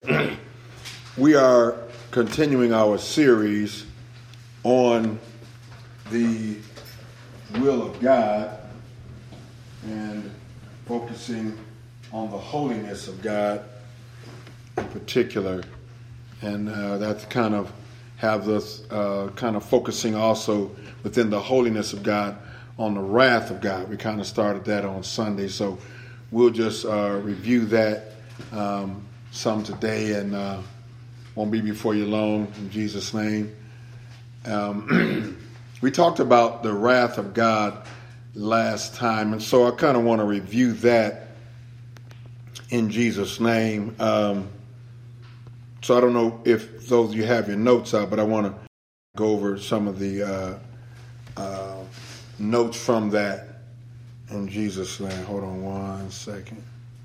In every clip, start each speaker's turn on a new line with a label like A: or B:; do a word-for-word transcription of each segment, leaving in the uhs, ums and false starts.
A: We are continuing our series on the will of God and focusing on the holiness of God in particular. And uh, that's kind of have us uh, kind of focusing also within the holiness of God on the wrath of God. We kind of started that on Sunday, so we'll just uh, review that um, some today, and uh, won't be before you long in Jesus' name. Um, we talked about the wrath of God last time, and so I kind of want to review that in Jesus' name. Um, so I don't know if those of you have your notes out, but I want to go over some of the uh, uh, notes from that in Jesus' name. Hold on one second.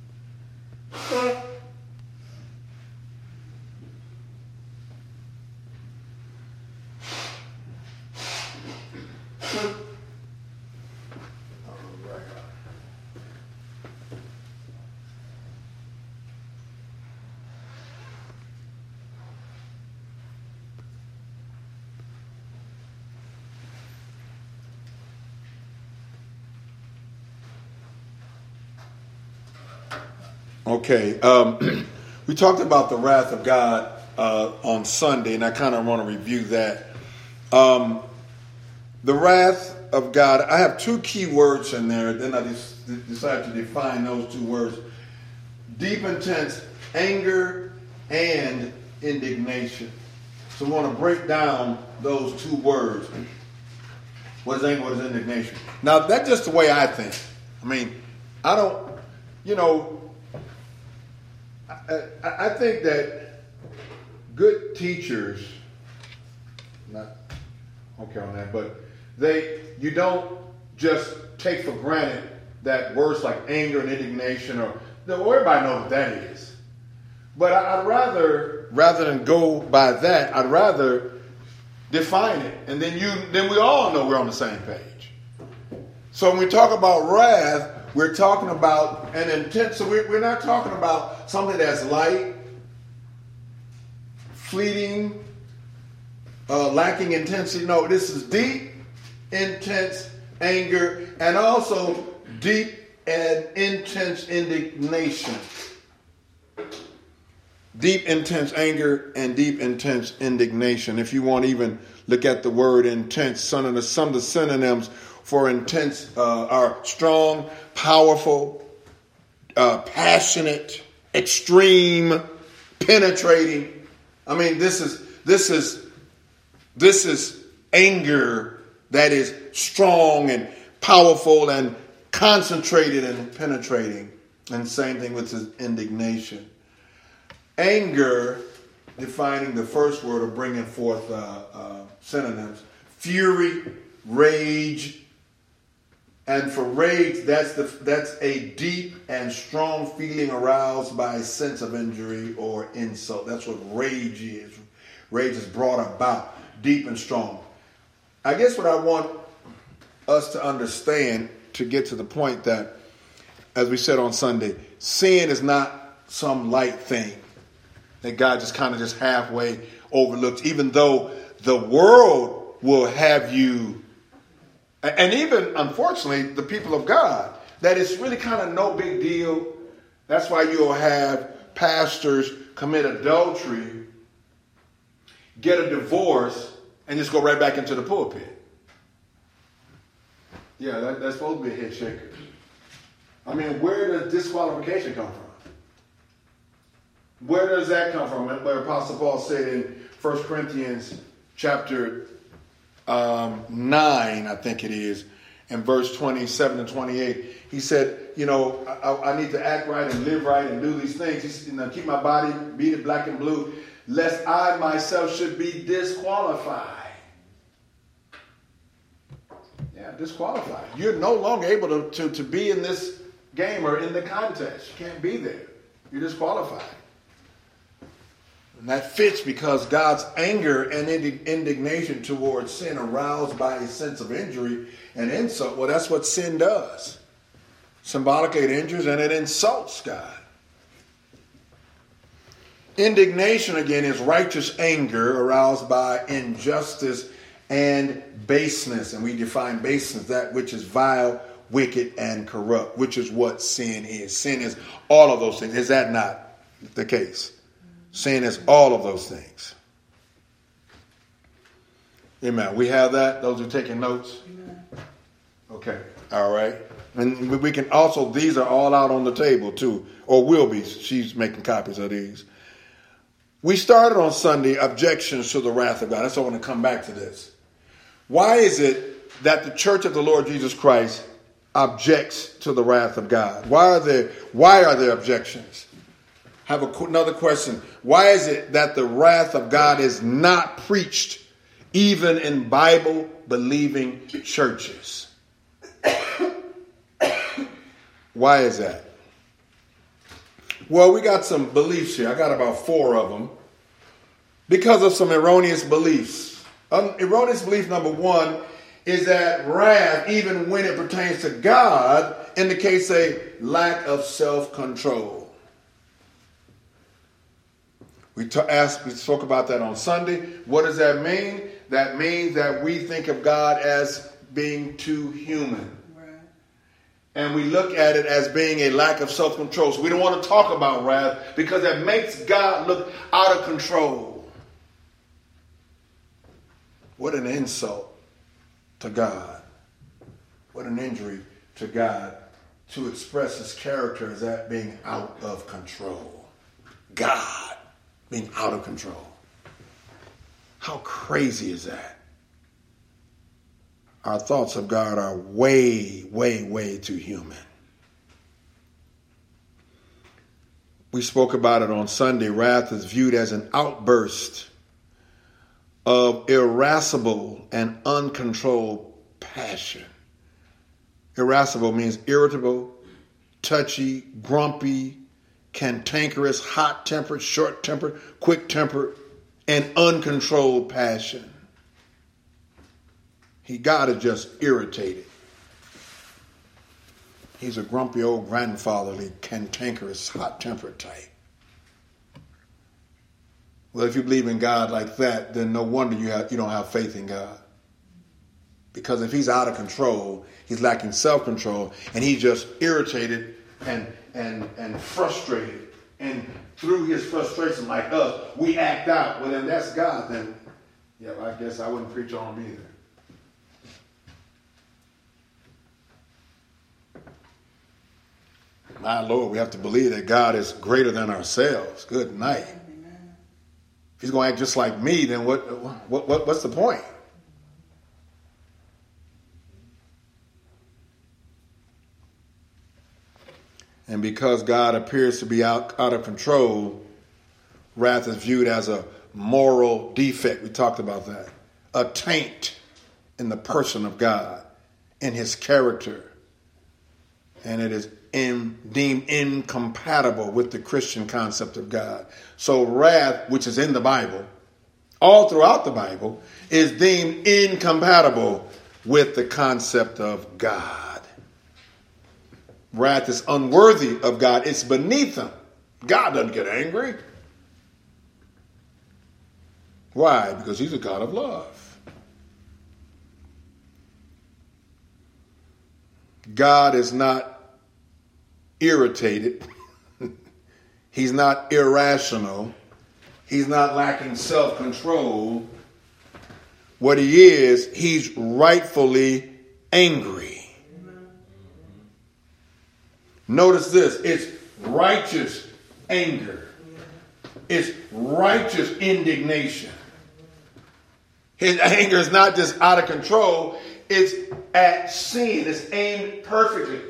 A: Okay, um, we talked about the wrath of God uh, on Sunday, and I kind of want to review that. Um, the wrath of God, I have two key words in there, then I just decided to define those two words. Deep, intense anger and indignation. So we want to break down those two words. What is anger, what is indignation? Now, that's just the way I think. I mean, I don't, you know, I, I think that good teachers, not okay on that, but they, you don't just take for granted that words like anger and indignation, or everybody knows what that is. But I'd rather, rather than go by that, I'd rather define it, and then you, then we all know we're on the same page. So when we talk about wrath, we're talking about an intense, so we're, we're not talking about something that's light, fleeting, uh, lacking intensity. No, this is deep, intense anger, and also deep and intense indignation. Deep, intense anger and deep, intense indignation. If you want to even look at the word intense, some of the, some of the synonyms for intense uh, are strong, powerful, uh, passionate, extreme, penetrating. I mean, this is this is this is anger that is strong and powerful and concentrated and penetrating. And same thing with his indignation. Anger, defining the first word or bringing forth uh, uh, synonyms: fury, rage. And for rage, that's the that's a deep and strong feeling aroused by a sense of injury or insult. That's what rage is. Rage is brought about, deep and strong. I guess what I want us to understand, to get to the point that, as we said on Sunday, sin is not some light thing that God just kind of just halfway overlooks, even though the world will have you. And even, unfortunately, the people of God, that it's really kind of no big deal. That's why you'll have pastors commit adultery, get a divorce, and just go right back into the pulpit. Yeah, that, that's supposed to be a head shaker. I mean, where does disqualification come from? Where does that come from? Where Apostle Paul said in First Corinthians chapter Um, nine, I think it is, in verse twenty-seven and twenty-eight, he said, you know, I, I need to act right and live right and do these things. He said, you know, keep my body, beat it black and blue, lest I myself should be disqualified. Yeah, disqualified. You're no longer able to, to, to be in this game or in the contest. You can't be there. You're disqualified. And that fits because God's anger and indignation towards sin aroused by a sense of injury and insult. Well, that's what sin does. Symbolically, it injures and it insults God. Indignation, again, is righteous anger aroused by injustice and baseness. And we define baseness, that which is vile, wicked, and corrupt, which is what sin is. Sin is all of those things. Is that not the case? Sin is all of those things. Amen. We have that? Those who are taking notes? Amen. Okay. All right. And we can also, these are all out on the table too, or will be. She's making copies of these. We started on Sunday, objections to the wrath of God. That's why I want to come back to this. Why is it that the Church of the Lord Jesus Christ objects to the wrath of God? Why are there, why are there objections? I have a, another question. Why is it that the wrath of God is not preached even in Bible-believing churches? Why is that? Well, we got some beliefs here. I got about four of them. Because of some erroneous beliefs. Um, erroneous belief number one is that wrath, even when it pertains to God, indicates a lack of self-control. We, t- asked, we spoke about that on Sunday. What does that mean? That means that we think of God as being too human. And we look at it as being a lack of self-control. So we don't want to talk about wrath because that makes God look out of control. What an insult to God. What an injury to God to express his character as that being out of control. God being out of control. How crazy is that? Our thoughts of God are way, way, way too human. We spoke about it on Sunday. Wrath is viewed as an outburst of irascible and uncontrolled passion. Irascible means irritable, touchy, grumpy, cantankerous, hot-tempered, short-tempered, quick-tempered, and uncontrolled passion. He, God is just irritated. He's a grumpy old grandfatherly, cantankerous, hot-tempered type. Well, if you believe in God like that, then no wonder you have, you don't have faith in God. Because if he's out of control, he's lacking self-control, and he's just irritated and and and frustrated. And through his frustration, like us, we act out. Well, then that's God. Then, yeah, well, I guess I wouldn't preach on him either. My Lord, we have to believe that God is greater than ourselves. Good night. Amen. If he's going to act just like me, then what, what, what, what's the point? And because God appears to be out, out of control, wrath is viewed as a moral defect. We talked about that. A taint in the person of God, in his character. And it is in, deemed incompatible with the Christian concept of God. So wrath, which is in the Bible, all throughout the Bible, is deemed incompatible with the concept of God. Wrath is unworthy of God. It's beneath him. God doesn't get angry. Why? Because he's a God of love. God is not irritated. He's not irrational. He's not lacking self-control. What he is, he's rightfully angry. Notice this, it's righteous anger. It's righteous indignation. His anger is not just out of control, it's at sin. It's aimed perfectly.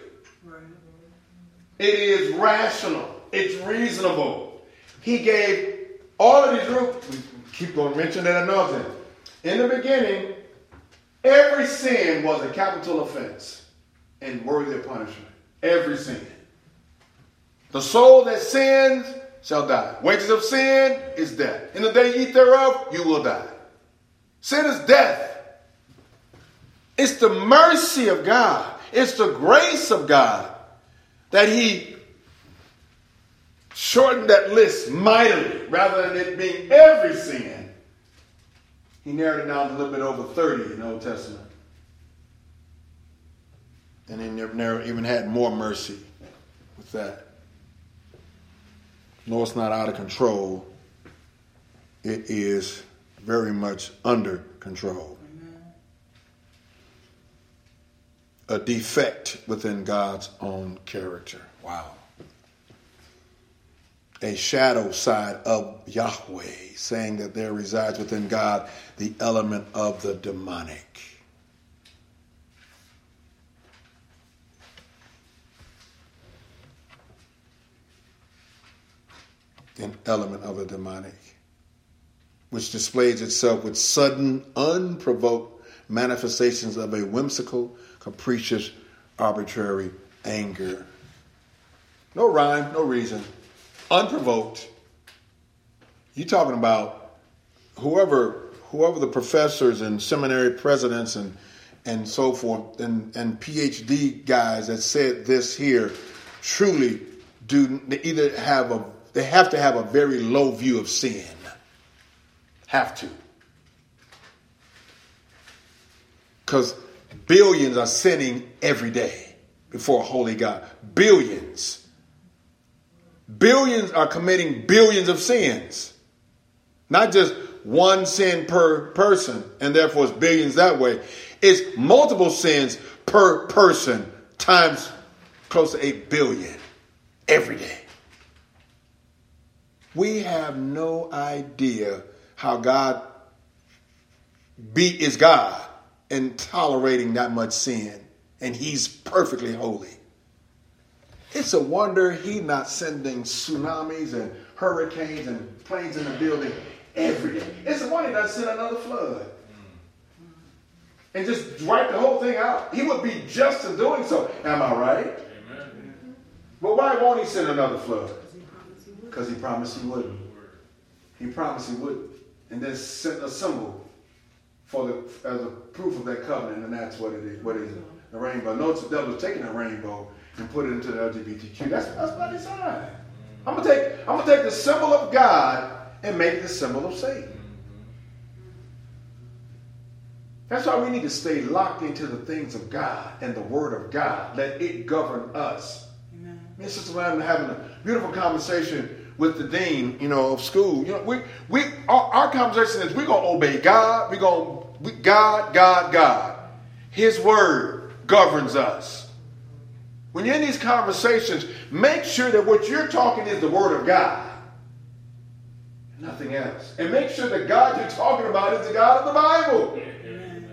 A: It is rational. It's reasonable. He gave all of these rules. We keep going to mention that another thing. In the beginning, every sin was a capital offense and worthy of punishment. Every sin. The soul that sins shall die. Wages of sin is death. In the day you eat thereof, you will die. Sin is death. It's the mercy of God. It's the grace of God that he shortened that list mightily, rather than it being every sin. He narrowed it down to a little bit over thirty in the Old Testament. And he never even had more mercy with that. No, it's not out of control. It is very much under control. Amen. A defect within God's own character. Wow. A shadow side of Yahweh, saying that there resides within God the element of the demonic. An element of the demonic, which displays itself with sudden, unprovoked manifestations of a whimsical, capricious, arbitrary anger. No rhyme, no reason. Unprovoked. You're talking about whoever whoever the professors and seminary presidents and and so forth and, and P H D guys that said this here truly do they either have a they have to have a very low view of sin. Have to. Because billions are sinning every day before a holy God. Billions. Billions are committing billions of sins. Not just one sin per person, and therefore it's billions that way. It's multiple sins per person times close to eight billion every day. We have no idea how God be is God in tolerating that much sin, and he's perfectly holy. It's a wonder he's not sending tsunamis and hurricanes and planes in the building every day. It's a wonder he doesn't send another flood and just wipe the whole thing out. He would be just in doing so. Am I right? Amen. But why won't he send another flood? Because he promised he wouldn't. He promised he wouldn't. And then sent a symbol for the as a proof of that covenant, and that's what it is. What is it? The rainbow. Notice the devil's taking a rainbow and put it into the L G B T Q. That's that's by design. I'm gonna take I'm gonna take the symbol of God and make it the symbol of Satan. That's why we need to stay locked into the things of God and the Word of God. Let it govern us. Amen. Me and Sister Lamb having a beautiful conversation with the dean, you know, of school. You know, we we our, our conversation is we're gonna obey God. We're gonna we, God, God, God. His word governs us. When you're in these conversations, make sure that what you're talking is the word of God, nothing else. And make sure the God you're talking about is the God of the Bible. Amen.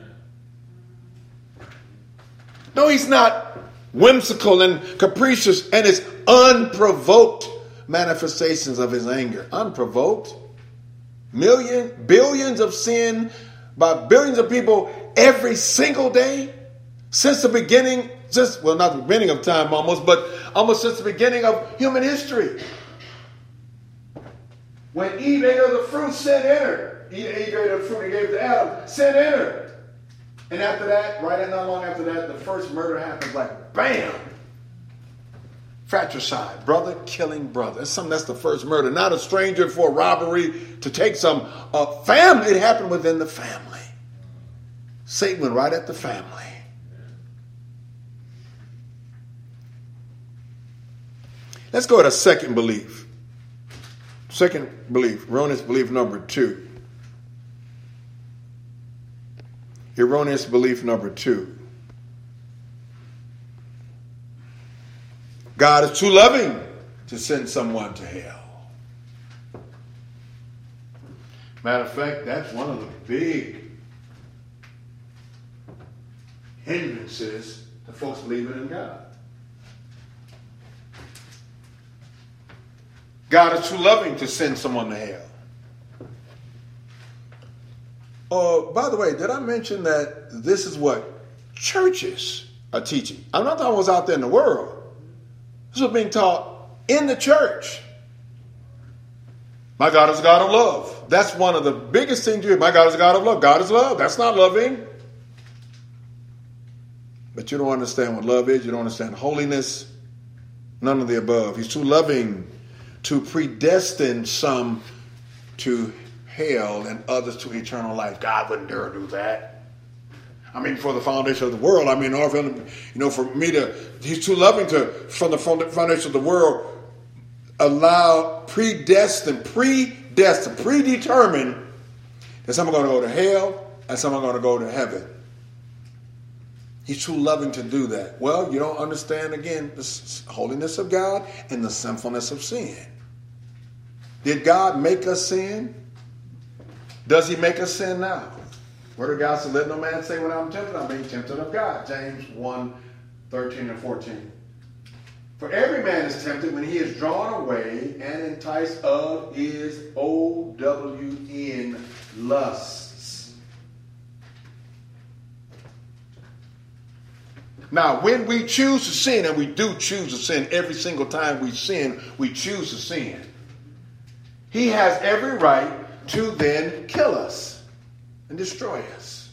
A: No, he's not whimsical and capricious, and it's unprovoked manifestations of his anger. Unprovoked. Million, billions of sin by billions of people every single day since the beginning, just, well, not the beginning of time almost, but almost since the beginning of human history. When Eve ate of the fruit, sin entered. Eve ate of the fruit he gave to Adam, sin entered. And after that, right not long after that, the first murder happens like bam. Fratricide, brother killing brother. That's something. That's the first murder. Not a stranger for a robbery to take some uh, family. It happened within the family. Satan went right at the family. Let's go to second belief. Second belief, erroneous belief number two. Erroneous belief number two. God is too loving to send someone to hell. Matter of fact, that's one of the big hindrances to folks believing in God. God is too loving to send someone to hell. Oh, uh, by the way, did I mention that this is what churches are teaching? I'm not talking about what's out there in the world. This is being taught in the church. My God is a God of love. That's one of the biggest things you hear. My God is a God of love. God is love. That's not loving. But you don't understand what love is. You don't understand holiness. None of the above. He's too loving to predestine some to hell and others to eternal life. God wouldn't dare do that. I mean, for the foundation of the world, I mean, you know, for me to, he's too loving to, from the foundation of the world, allow, predestined, predestined, predetermined that some are going to go to hell and some are going to go to heaven. He's too loving to do that. Well, you don't understand, again, the holiness of God and the sinfulness of sin. Did God make us sin? Does he make us sin now? Word of God said, let no man say when I'm tempted, I'm being tempted of God. James one, thirteen and fourteen. For every man is tempted when he is drawn away and enticed of his O W N lusts. Now, when we choose to sin, and we do choose to sin every single time we sin, we choose to sin. He has every right to then kill us and destroy us.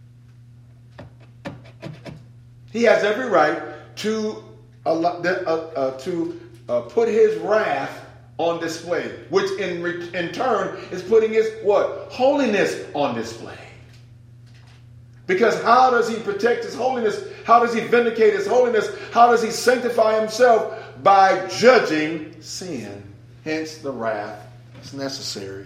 A: He has every right to uh, uh, to uh, put his wrath on display, which in in turn is putting his what? Holiness on display. Because how does he protect his holiness? How does he vindicate his holiness? How does he sanctify himself? By judging sin. Hence the wrath is necessary.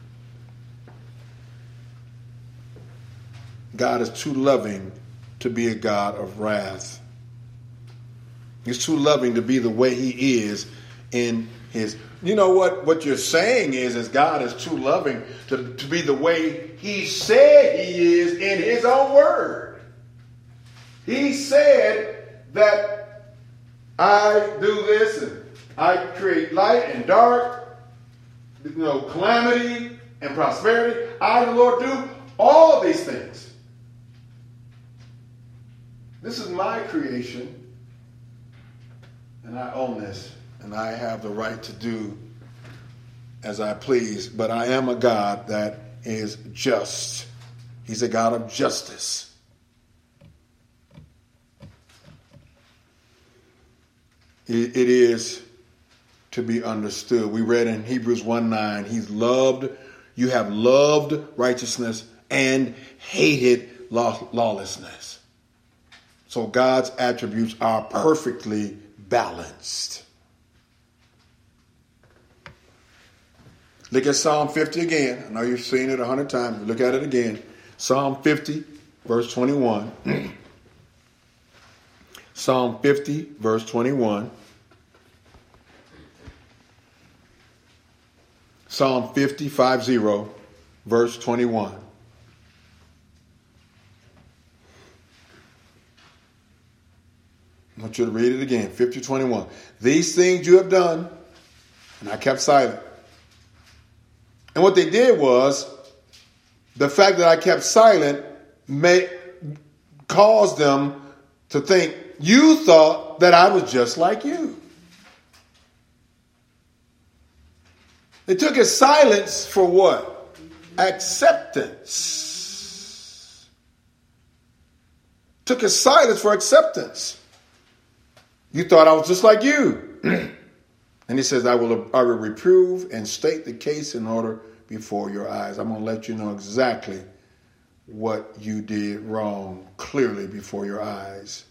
A: God is too loving to be a God of wrath. He's too loving to be the way he is in his... You know what? What you're saying is, is God is too loving to, to be the way he said he is in his own word. He said that I do this and I create light and dark, you know, calamity and prosperity. I, the Lord, do all these things. This is my creation, and I own this, and I have the right to do as I please. But I am a God that is just. He's a God of justice. It, it is to be understood. We read in Hebrews one nine, he's loved, you have loved righteousness and hated law, lawlessness. So God's attributes are perfectly balanced. Look at Psalm fifty again. I know you've seen it a hundred times. Look at it again. Psalm fifty, verse twenty-one. Psalm fifty, verse twenty-one. Psalm fifty, five zero, verse twenty-one. I want you to read it again. fifty twenty-one. These things you have done, and I kept silent. And what they did was, the fact that I kept silent may cause them to think, you thought that I was just like you. They took his silence for what? Acceptance. Took his silence for acceptance. You thought I was just like you. And he says, I will, I will reprove and state the case in order before your eyes. I'm going to let you know exactly what you did wrong clearly before your eyes.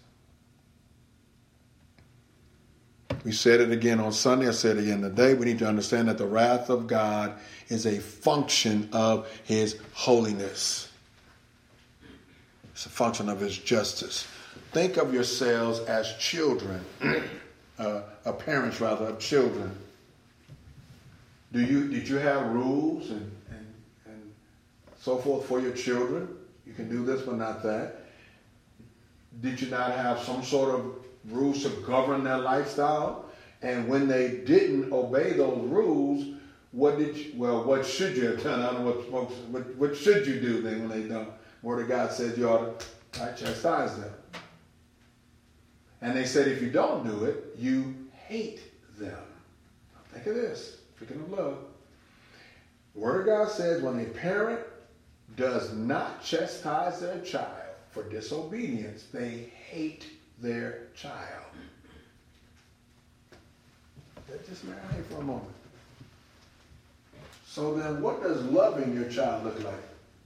A: We said it again on Sunday. I said it again today. We need to understand that the wrath of God is a function of his holiness. It's a function of his justice. Think of yourselves as children, uh, uh, parents rather, of children. Do you did you have rules and, and and so forth for your children? You can do this, but not that. Did you not have some sort of rules to govern their lifestyle? And when they didn't obey those rules, what did you, well, what should you have done? I don't know what, what, what, what should you do then when they don't? Word of God says you ought to right, chastise them. And they said if you don't do it, you hate them. Think of this. Speaking of love. The Word of God says when a parent does not chastise their child for disobedience, they hate their child. Just marinate for a moment. So then what does loving your child look like?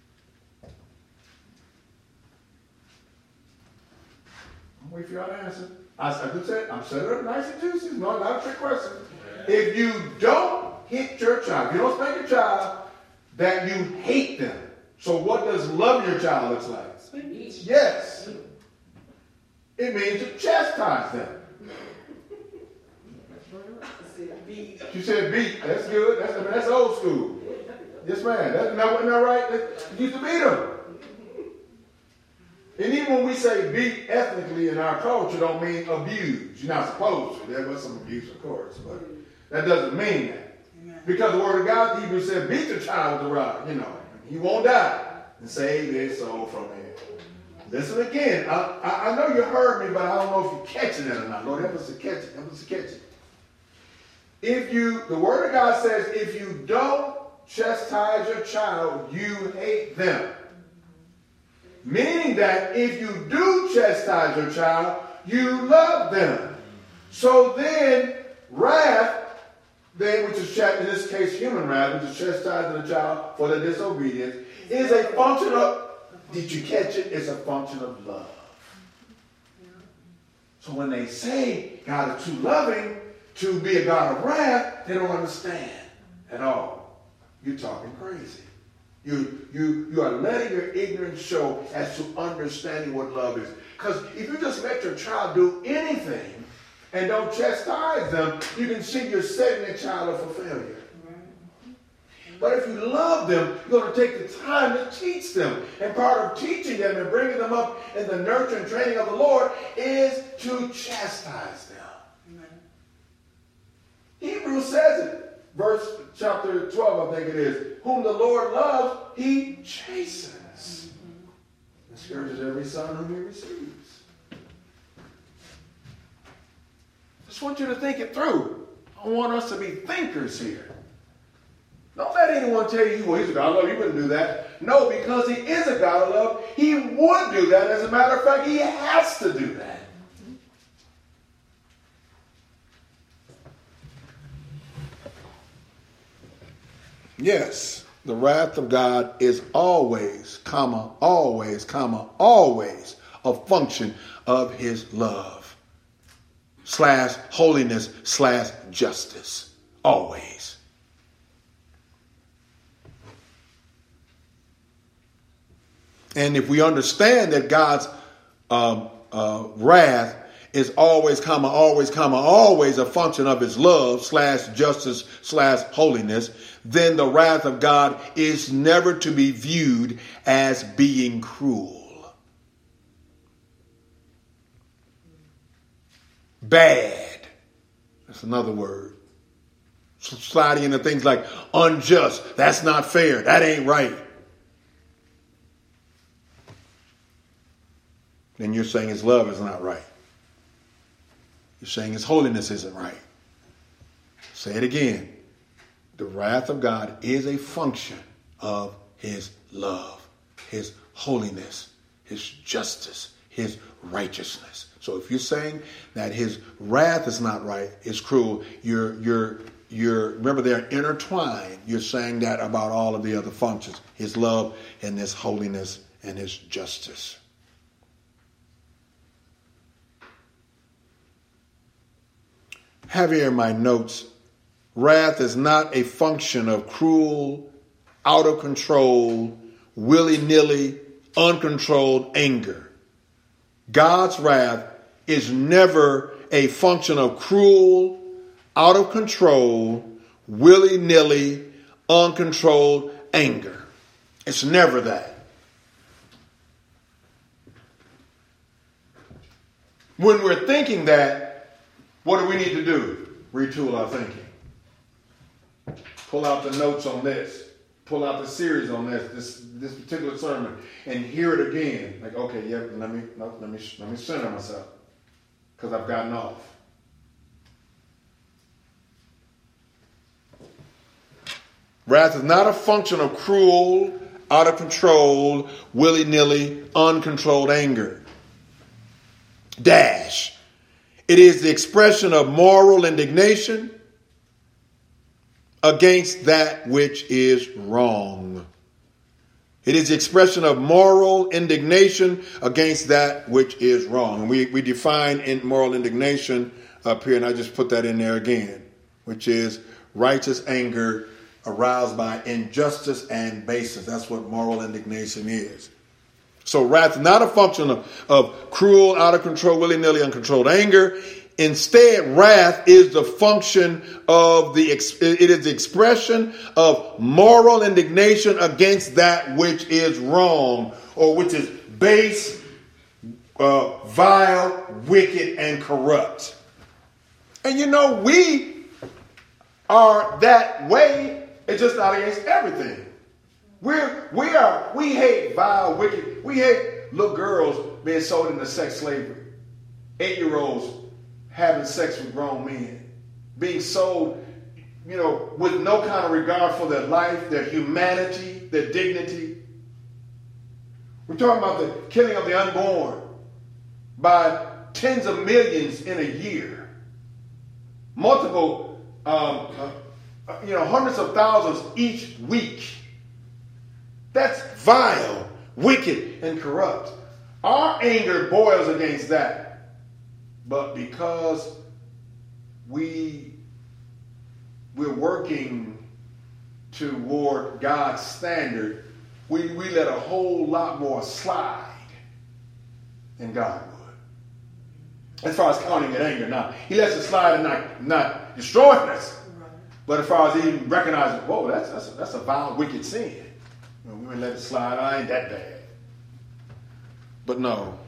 A: I'm waiting for y'all to answer. I, I just said, I'm setting it up nice and juicy. No, not a trick question. If you don't hit your child, if you don't spank your child, that you hate them. So what does loving your child look like? Spanking. Yes. It means to chastise them. She said beat. That's good. That's, I mean, that's old school. Yes, ma'am. That's not, wasn't that right? That, you used to beat them. And even when we say beat ethnically in our culture, don't mean abuse. You're not supposed to. There was some abuse, of course, but that doesn't mean that. Amen. Because the word of God, Hebrew said, beat your child with a rod. You know, he won't die. And save his soul from hell. Listen again. I, I, I know you heard me, but I don't know if you're catching it or not. Lord, help us to catch it. Help us to catch it. If you, the word of God says, if you don't chastise your child, you hate them. Meaning that if you do chastise your child, you love them. So then, wrath, then, which is, in this case, human wrath, which is chastising a child for their disobedience, is a function of, did you catch it? It's a function of love. So when they say God is too loving to be a God of wrath, they don't understand at all. You're talking crazy. You, you, you are letting your ignorance show as to understanding what love is. Because if you just let your child do anything and don't chastise them, you can see you're setting the child up for failure. But if you love them, you're going to take the time to teach them. And part of teaching them and bringing them up in the nurture and training of the Lord is to chastise them. Amen. Hebrews says it. Verse chapter twelve, I think it is. Whom the Lord loves, he chastens. And scourges every son whom he receives. Just want you to think it through. I want us to be thinkers here. Don't let anyone tell you, well, he's a God of love. He wouldn't do that. No, because he is a God of love, he would do that. As a matter of fact, he has to do that. Yes, the wrath of God is always, comma, always, comma, always a function of his love slash holiness slash justice. Always. And if we understand that God's uh, uh, wrath is always, comma, always, comma, always a function of his love slash justice slash holiness, then the wrath of God is never to be viewed as being cruel. Bad. That's another word. Sliding into things like unjust. That's not fair. That ain't right. Then you're saying his love is not right. You're saying his holiness isn't right. Say it again. The wrath of God is a function of his love, his holiness, his justice, his righteousness. So if you're saying that his wrath is not right, it's cruel, you're, you're, you're, remember they're intertwined. You're saying that about all of the other functions, his love and his holiness and his justice. Have here in my notes, wrath is not a function of cruel, out of control, willy-nilly, uncontrolled anger. God's wrath is never a function of cruel, out of control, willy-nilly, uncontrolled anger. It's never that. When we're thinking that, what do we need to do? Retool our thinking. Pull out the notes on this. Pull out the series on this, this, this particular sermon, and hear it again. Like, okay, yeah, let me, no, let me, let me center myself, because I've gotten off. Wrath is not a function of cruel, out of control, willy-nilly, uncontrolled anger. Dash. It is the expression of moral indignation, against that which is wrong. It is the expression of moral indignation against that which is wrong. And we, we define in moral indignation up here, and I just put that in there again, which is righteous anger aroused by injustice and baseness. That's what moral indignation is. So wrath is not a function of, of cruel, out of control, willy-nilly, uncontrolled anger. Instead, wrath is the function of the, it is the expression of moral indignation against that which is wrong, or which is base, uh, vile, wicked, and corrupt. And you know, we are that way. It's just not against everything. We're, we are, we hate vile, wicked. We hate little girls being sold into sex slavery. Eight-year-olds having sex with grown men, being sold, you know, with no kind of regard for their life, their humanity, their dignity. We're talking about the killing of the unborn by tens of millions in a year. Multiple, um, uh, you know, hundreds of thousands each week. That's vile, wicked, and corrupt. Our anger boils against that. But because we, we're working toward God's standard, we, we let a whole lot more slide than God would. As far as counting in anger now. He lets it slide and not, not destroying us. But as far as even recognizing, whoa, that's, that's, a, that's a vile, wicked sin. You know, we would let it slide, I ain't that bad. But no,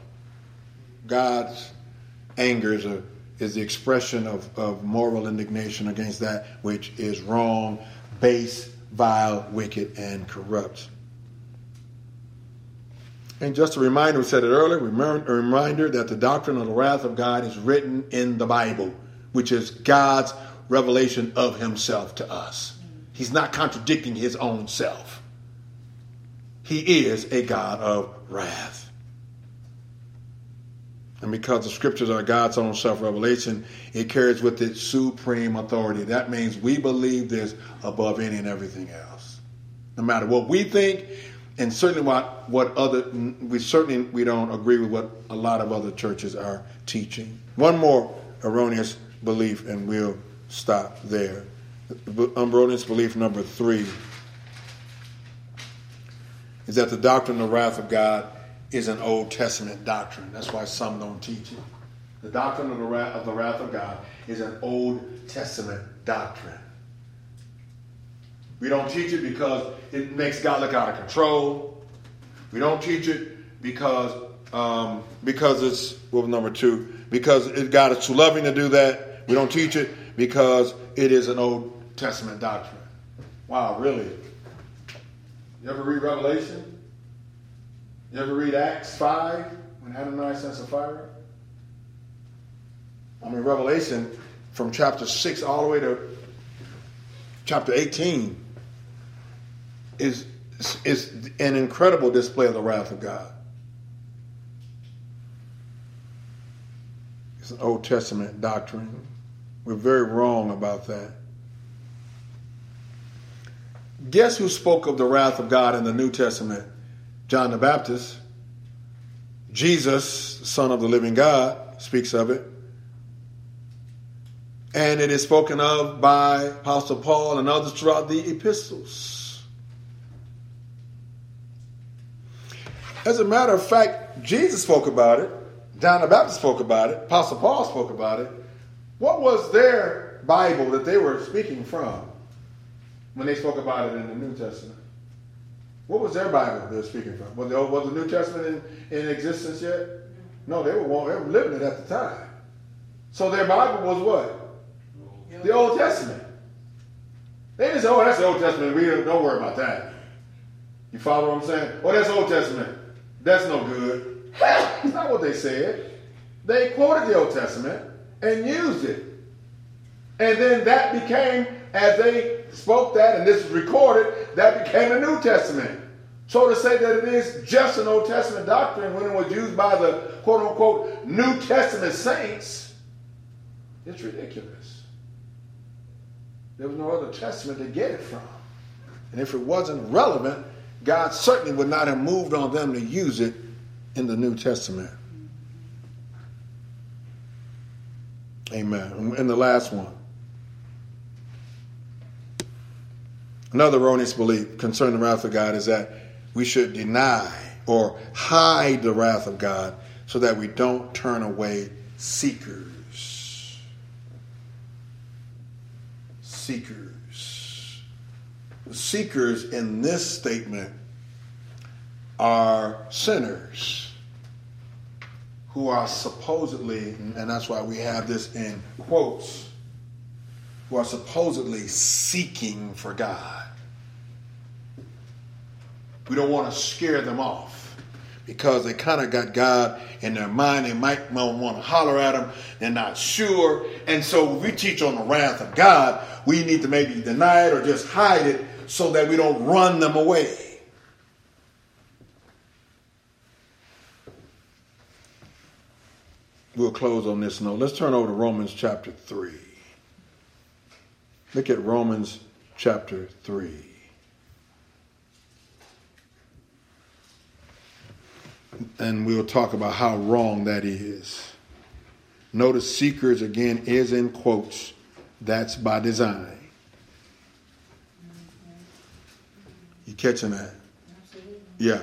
A: God's anger is, a, is the expression of, of moral indignation against that which is wrong, base, vile, wicked, and corrupt. And just a reminder, we said it earlier, a reminder that the doctrine of the wrath of God is written in the Bible, which is God's revelation of himself to us. He's not contradicting his own self. He is a God of wrath. And because the scriptures are God's own self-revelation, it carries with it supreme authority. That means we believe this above any and everything else. No matter what we think, and certainly what, what other, we certainly we don't agree with what a lot of other churches are teaching. One more erroneous belief, and we'll stop there. Erroneous belief number three is that the doctrine of the wrath of God is an Old Testament doctrine. That's why some don't teach it. The doctrine of the wrath of, the wrath of God is an Old Testament doctrine. We don't teach it because it makes God look out of control. We don't teach it because um, because it's, well, number two, because it, God is too loving to do that. We don't teach it because it is an Old Testament doctrine. Wow, really? You ever read Revelation? You ever read Acts five when Ananias and Sapphira? I mean, Revelation from chapter six all the way to chapter eighteen is, is an incredible display of the wrath of God. It's an Old Testament doctrine. We're very wrong about that. Guess who spoke of the wrath of God in the New Testament? John the Baptist. Jesus, Son of the living God, speaks of it. And it is spoken of by Apostle Paul and others throughout the epistles. As a matter of fact, Jesus spoke about it. John the Baptist spoke about it. Apostle Paul spoke about it. What was their Bible that they were speaking from when they spoke about it in the New Testament? What was their Bible they were speaking from? Was the, was the New Testament in, in existence yet? No, they were, they were living it at the time. So their Bible was what? The Old Testament. They didn't say, oh, that's the Old Testament. We don't, don't worry about that. You follow what I'm saying? Oh, that's Old Testament. That's no good. That's not what they said. They quoted the Old Testament and used it. And then that became, as they spoke that, and this is recorded, that became the New Testament. So to say that it is just an Old Testament doctrine when it was used by the quote-unquote New Testament saints, it's ridiculous. There was no other testament to get it from. And if it wasn't relevant, God certainly would not have moved on them to use it in the New Testament. Amen. And the last one. Another erroneous belief concerning the wrath of God is that we should deny or hide the wrath of God so that we don't turn away seekers. Seekers. The seekers in this statement are sinners who are supposedly, and that's why we have this in quotes, who are supposedly seeking for God. We don't want to scare them off because they kind of got God in their mind. They might want to holler at him. They're not sure. And so if we teach on the wrath of God, we need to maybe deny it or just hide it so that we don't run them away. We'll close on this note. Let's turn over to Romans chapter three. Look at Romans chapter three. And we'll talk about how wrong that is. Notice seekers again is in quotes. That's by design. You catching that? Yeah.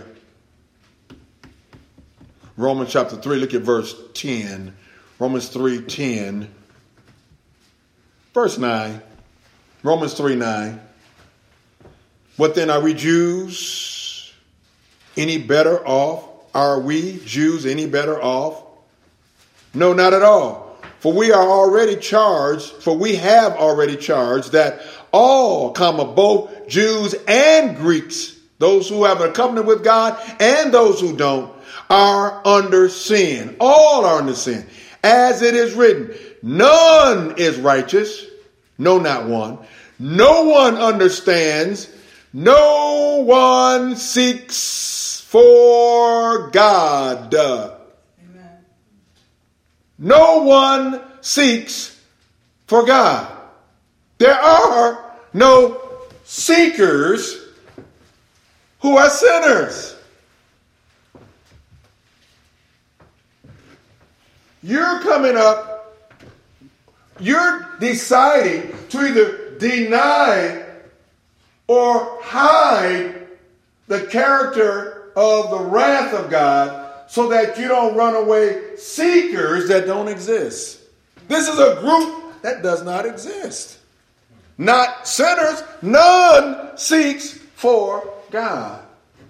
A: Romans chapter three, look at verse ten. Romans three ten. Verse nine. Romans three nine. What then, are we Jews any better off? Are we Jews any better off? No, not at all. For we are already charged, for we have already charged that all, comma, both Jews and Greeks, those who have a covenant with God and those who don't, are under sin. All are under sin. As it is written, none is righteous. No, not one. No one understands. No one seeks for God. Amen. No one seeks for God. There are no seekers who are sinners. You're coming up, you're deciding to either deny or hide the character of the wrath of God so that you don't run away seekers that don't exist. This is a group that does not exist. Not sinners. None seeks for God.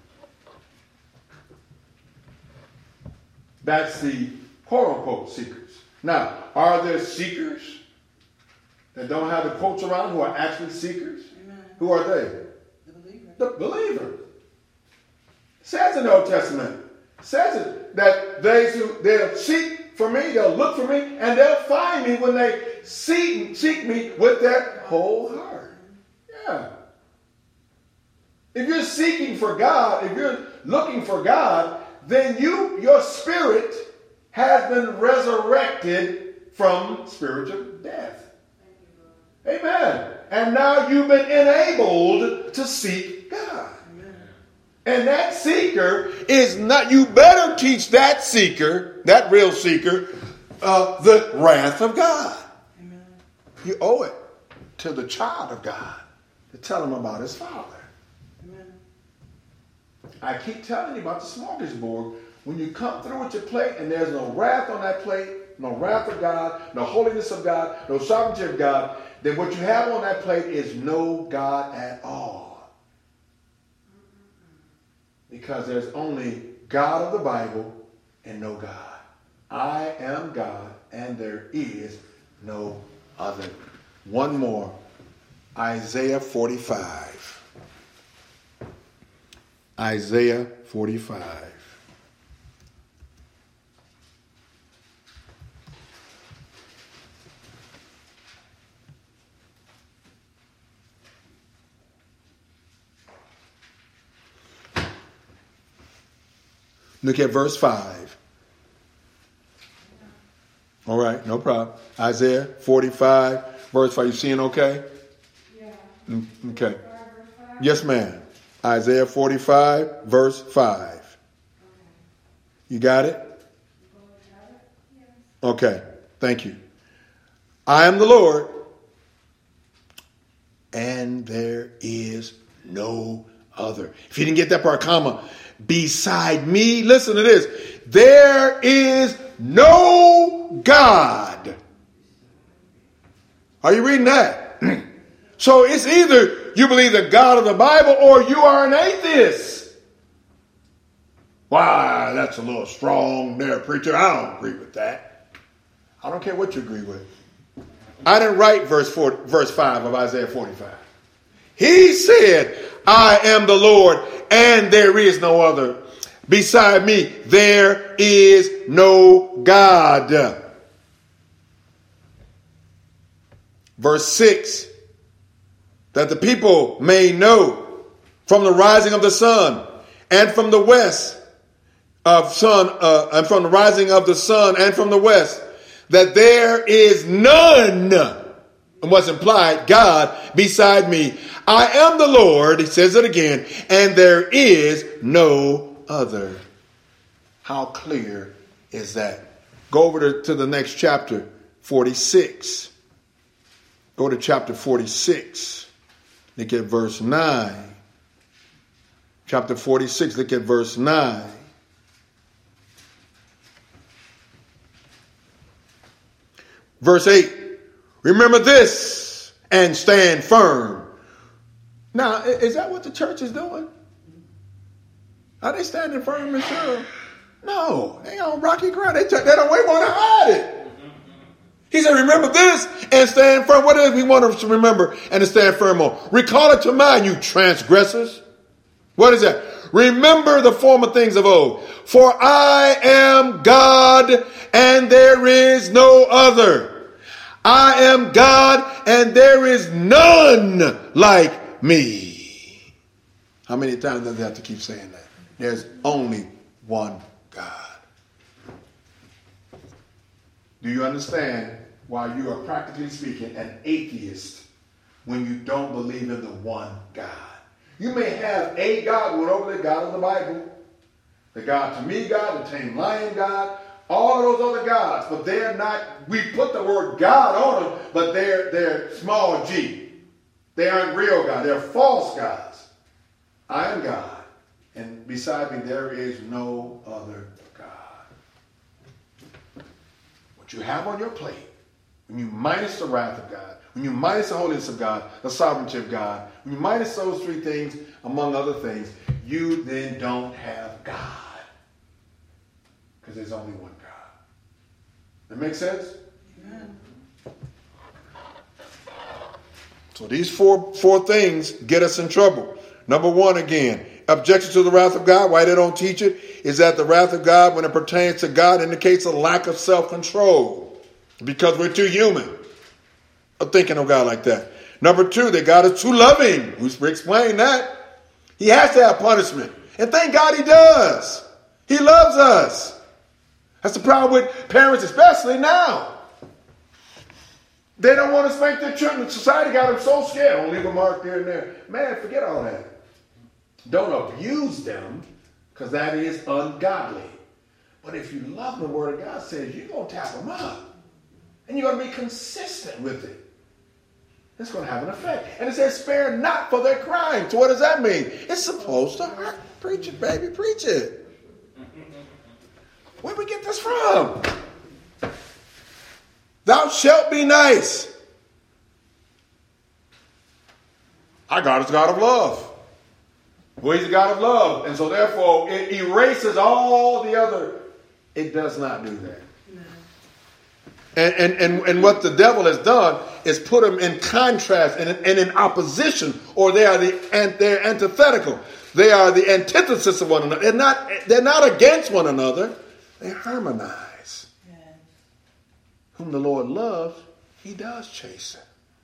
A: That's the quote-unquote seekers. Now, are there seekers that don't have the quotes around who are actually seekers? Amen. Who are they? The believer. The believer. It says in the Old Testament, says it, that they who they'll seek for me, they'll look for me, and they'll find me when they seek, seek me with their whole heart. Yeah. If you're seeking for God, if you're looking for God, then you, your spirit has been resurrected from spiritual death. Amen. And now you've been enabled to seek God. Amen. And that seeker is not, you better teach that seeker, that real seeker, uh, the wrath of God. Amen. You owe it to the child of God to tell him about his Father. Amen. I keep telling you about the smorgasbord. When you come through with your plate and there's no wrath on that plate, no wrath of God, no holiness of God, no sovereignty of God, then what you have on that plate is no God at all. Because there's only God of the Bible and no God. I am God and there is no other. One more. Isaiah forty-five. Isaiah forty-five. Look at verse five. All right, no problem. Isaiah forty-five, verse five. You seeing okay? Okay. Yes, ma'am. Isaiah forty-five, verse five. You got it? Okay. Thank you. I am the Lord, and there is no other. If you didn't get that part, comma, beside me, listen to this. There is no God. Are you reading that? So it's either you believe the God of the Bible or you are an atheist. Why, that's a little strong there, preacher. I don't agree with that. I don't care what you agree with. I didn't write verse four, verse five of Isaiah forty-five. He said, I am the Lord, and there is no other. Beside me, there is no God. Verse six, that the people may know from the rising of the sun and from the west of sun, uh, and from the rising of the sun and from the west, that there is none, and what's implied, God, beside me. I am the Lord, he says it again, and there is no other. How clear is that? Go over to, to the next chapter, forty-six. Go to chapter forty-six. Look at verse nine. Chapter forty-six, look at verse nine. Verse eight. Remember this and stand firm. Now, is that what the church is doing? Are they standing firm and sure? No, they on rocky ground. They, they don't want to hide it. He said, remember this and stand firm. What does he want us to remember and to stand firm on? Recall it to mind, you transgressors. What is that? Remember the former things of old. For I am God and there is no other. I am God and there is none like me. How many times does he have to keep saying that? There's only one God. Do you understand why you are practically speaking an atheist when you don't believe in the one God? You may have a God, whatever the God of the Bible, the God to me God, the tame lion God, all of those other gods, but they're not, we put the word God on them, but they're, they're small g. They aren't real God. They're false gods. I am God. And beside me, there is no other God. What you have on your plate, when you minus the wrath of God, when you minus the holiness of God, the sovereignty of God, when you minus those three things, among other things, you then don't have God. Because there's only one God. That make sense? Amen. So these four, four things get us in trouble. Number one, again, objection to the wrath of God, why they don't teach it, is that the wrath of God, when it pertains to God, indicates a lack of self-control. Because we're too human of thinking of God like that. Number two, that God is too loving. We explained that. He has to have punishment. And thank God he does. He loves us. That's the problem with parents, especially now. They don't want to spank their children. Society got them so scared. Don't leave a mark there and there. Man, forget all that. Don't abuse them, because that is ungodly. But if you love the word of God, says you're going to tap them up. And you're going to be consistent with it. It's going to have an effect. And it says, spare not for their crime. So what does that mean? It's supposed to hurt. Preach it, baby. Preach it. Where did we get this from? Thou shalt be nice. Our God is a God of love. Well, he's a God of love. And so therefore, it erases all the other. It does not do that. No. And, and, and, and what the devil has done is put them in contrast and, and in opposition, or they are the and they're antithetical. They are the antithesis of one another. They're not, they're not against one another. They harmonize. Yeah. Whom the Lord loves, he does chasten.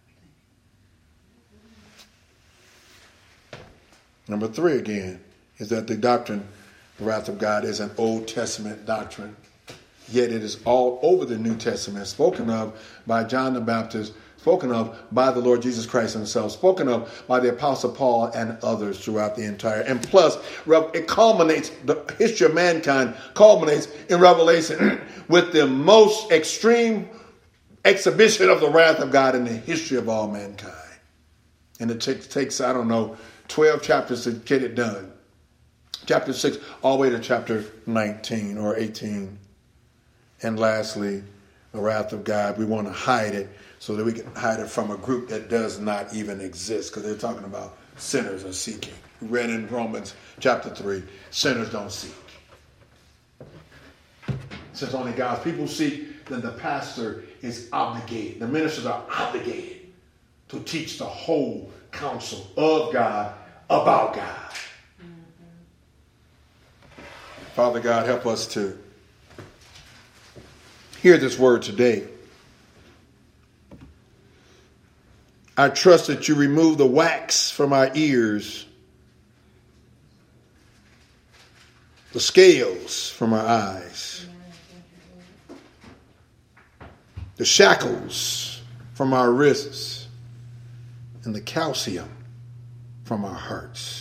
A: Number three, again, is that the doctrine, the wrath of God, is an Old Testament doctrine. Yet it is all over the New Testament, spoken of by John the Baptist spoken of by the Lord Jesus Christ himself, spoken of by the Apostle Paul and others throughout the entire. And plus, it culminates, the history of mankind culminates in Revelation with the most extreme exhibition of the wrath of God in the history of all mankind. And it takes, takes I don't know, twelve chapters to get it done. Chapter six all the way to chapter nineteen or eighteen. And lastly, the wrath of God. We want to hide it so that we can hide it from a group that does not even exist, because they're talking about sinners are seeking. We read in Romans chapter three, sinners don't seek. Since only God's people seek, then the pastor is obligated. The ministers are obligated to teach the whole counsel of God about God. Father God, help us to hear this word today. I trust that you remove the wax from our ears, the scales from our eyes, the shackles from our wrists, and the calcium from our hearts.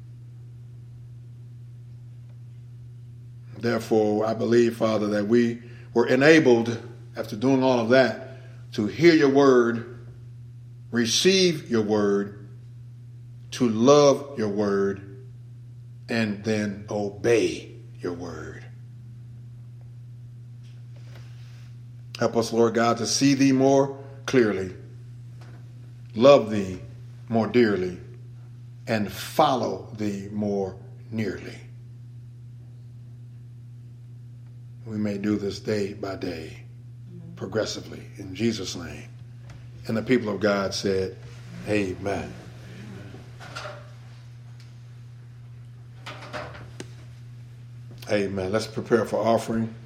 A: Therefore, I believe, Father, that we were enabled, after doing all of that, to hear your word, receive your word, to love your word, and then obey your word. Help us, Lord God, to see thee more clearly, love thee more dearly, and follow thee more nearly. We may do this day by day, progressively, in Jesus' name. And the people of God said, amen. Amen. Let's prepare for offering.